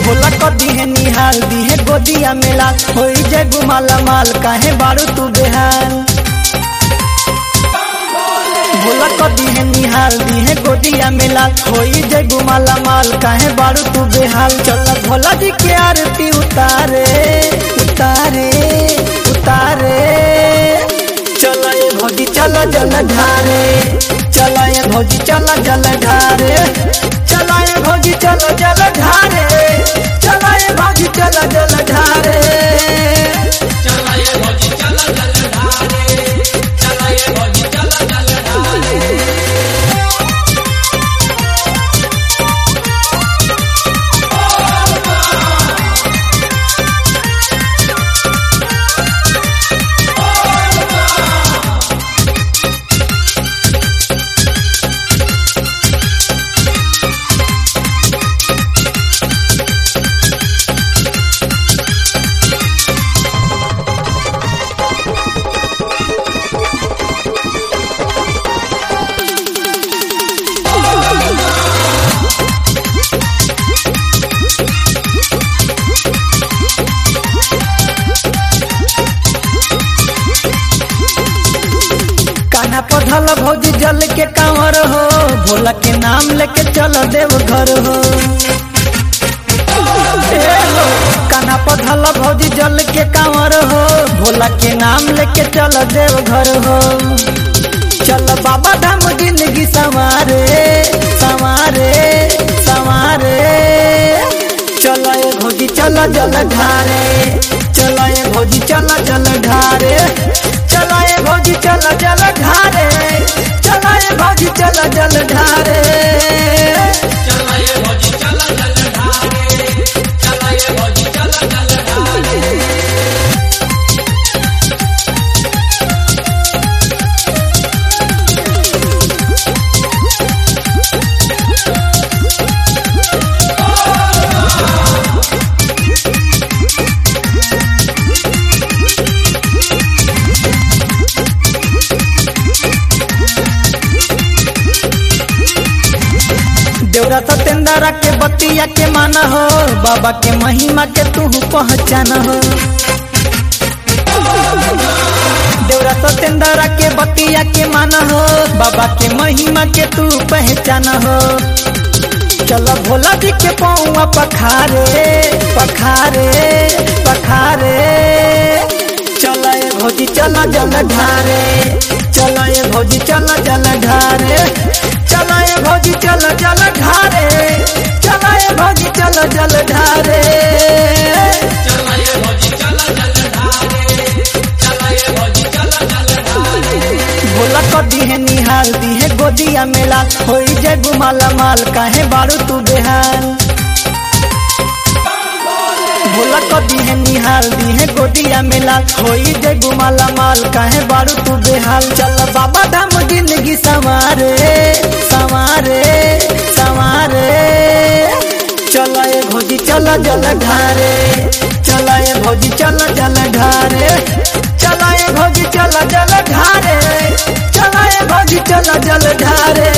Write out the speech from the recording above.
भोला कदी है निहाल दी है गोदिया मेला होई जय गुमाला माल काहे बारू तू बेहाल। भोला कदी है निहाल दी है गोदिया मेला होई जय गुमाला माल काहे बारू तू बेहाल। चल भोला जी के आरती उतारे उतारे उतारे चल ये भौजी चल जल ढारे चल ये भौजी चल जल ढारे चल ये भौजी चल जल ढारे चल ये भौजी चल जल ढारे चल ये भौजी चल जल ढारे चल ये भौजी चल जल ढारे। कान्हा पधल भौजी जल के कांवर हो भोला के नाम लेके चल देव घर हो। कान्हा पधल भौजी जल के कांवर हो भोला के नाम लेके चल देव घर हो। चल बाबा धाम जिंदगी संवारे संवारे संवारे चल ये भौजी चल जल ढारे चल ये भौजी चल जल ढारे चल ये भौजी चल जल ढारे चल ये भौजी चल जल ढारे चल ये भौजी चल जल ढारे चल ये भौजी चल जल ढारे। देवरा सतेंद्रा के बतिया के माना हो बाबा के महिमा के तू पहचान हो। देवरा सतेंद्रा के बतिया के माना हो बाबा के महिमा के तू पहचान हो। चल भोला जी के पौआ पखारे पखारे पखारे चल ये भौजी चल जल ढारे चल ये भौजी चल जल ढारे चल ये भौजी चल जल ढारे चल ये भौजी चल जल ढारे चल ये भौजी चल जल ढारे चल ये भौजी चल जल ढारे। भोला कदी है निहाल दी है गोदिया मेला होई जय गुमाला माल काहे बारू तू बेहाल। भोला कदी है निहाल दी है गोदिया मेला होई जय गुमाला माल काहे बारू तू बेहाल। चल बाबा धाम जिंदगी संवारे संवारे संवारे चल ये भौजी चल जल ढारे चल ये भौजी चल जल ढारे चल ये भौजी चल जल ढारे चल ये भौजी चल जल ढारे।